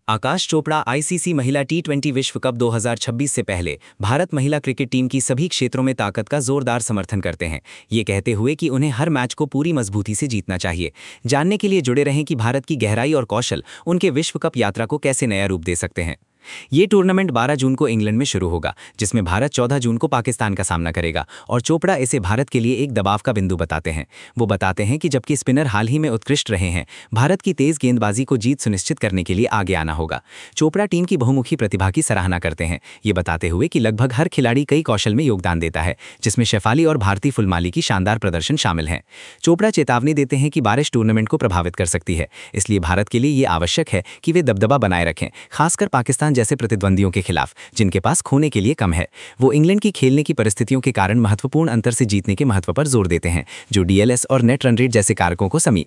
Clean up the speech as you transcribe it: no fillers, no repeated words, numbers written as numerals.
आकाश Chopra ICC महिला टी20 विश्व cup 2026 से पहले भारत महिला क्रिकेट टीम की सभी क्षेत्रों में ताकत का जोरदार समर्थन करते हैं, ये कहते हुए कि उन्हें हर मैच को पूरी मजबूती से जीतना चाहिए। जानने के लिए जुड़े रहें कि भारत की गहराई और कौशल उनके विश्व कप यात्रा को कैसे नया रूप दे सकते हैं। ये टूर्नामेंट 12 जून को इंग्लैंड में शुरू होगा, जिसमें भारत 14 जून को पाकिस्तान का सामना करेगा और चोपड़ा इसे भारत के लिए एक दबाव का बिंदु बताते हैं। वो बताते हैं कि जबकि स्पिनर हाल ही में उत्कृष्ट रहे हैं, भारत की तेज गेंदबाजी को जीत सुनिश्चित करने के लिए आगे आना होगा। चोपड़ा टीम की बहुमुखी प्रतिभा की सराहना करते हैं, ये बताते हुए कि लगभग हर खिलाड़ी कई कौशल में योगदान देता है, जिसमें शेफाली और भारती फुलमाली की शानदार प्रदर्शन शामिल हैं। चोपड़ा चेतावनी देते हैं कि बारिश टूर्नामेंट को प्रभावित कर सकती है, इसलिए भारत के लिए ये आवश्यक है कि वे दबदबा बनाए रखें, खासकर पाकिस्तान जैसे प्रतिद्वंदियों के खिलाफ जिनके पास खोने के लिए कम है। वो इंग्लैंड की खेलने की परिस्थितियों के कारण महत्वपूर्ण अंतर से जीतने के महत्व पर जोर देते हैं, जो डीएलएस और नेट रन रेट जैसे कारकों को समी